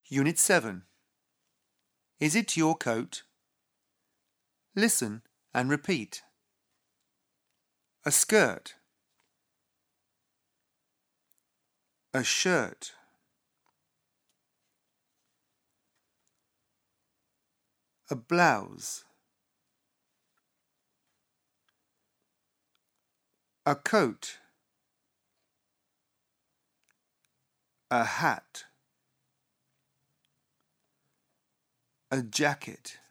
Unit 7. Is it your coat? Listen and repeat. A skirt. A shirt. A blouse. A coat. A hat. A jacket.